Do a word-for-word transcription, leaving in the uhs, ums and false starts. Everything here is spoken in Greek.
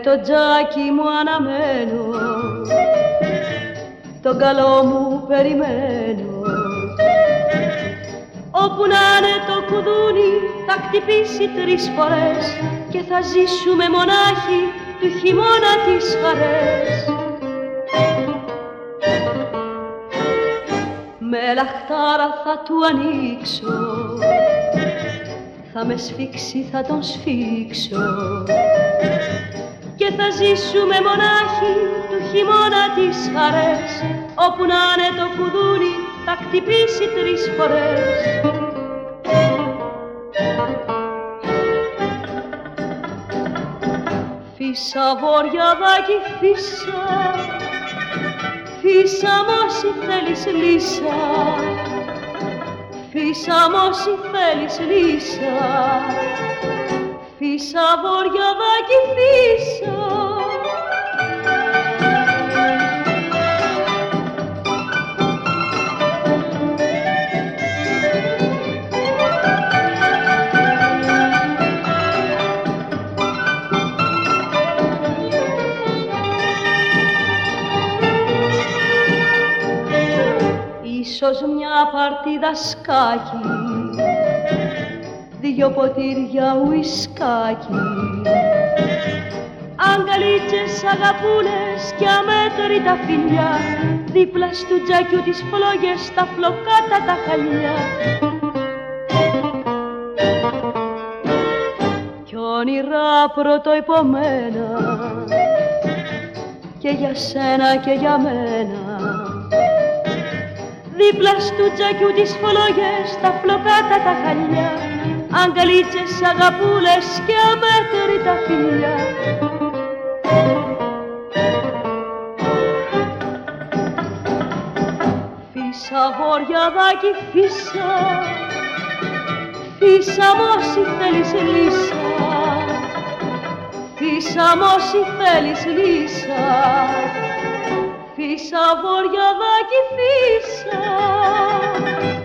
το τζάκι μου αναμένω, τον καλό μου περιμένω. Όπου να είναι το κουδούνι θα χτυπήσει τρεις φορές και θα ζήσουμε μονάχοι του χειμώνα τις χαρές. Με λαχτάρα θα του ανοίξω, θα με σφίξει, θα τον σφίξω και θα ζήσουμε μονάχοι του χειμώνα τις χαρές. Όπου να είναι το κουδούνι θα χτυπήσει τρεις φορές. Φύσα βοριαδάκι φύσα, φύσα μ' όσοι θέλεις λύσα, φύσα μ' όσοι θέλεις λύσα, φύσα βοριαδάκι φύσα. Ίσως μια παρτίδα σκάκι, δυο ποτήρια ουισκάκι, αγκαλίτσες αγαπούλες και αμέτρητα φιλιά, δίπλα στου τζάκιου τις φλόγες, τα φλοκάτα τα χαλιά. Κι όνειρα πρωτοϋπομένα και για σένα και για μένα, δίπλα στου τζάκιου τις φλόγες, τα φλοκάτα τα χαλιά, αγκαλίτσες αγαπούλες και αμέτρητα φιλιά. Φύσα βοριαδάκι φύσα, φύσα μ' όσοι θέλεις λύσα, φύσα μ' όσοι θέλεις λύσα, φύσα βοριαδάκι φύσα.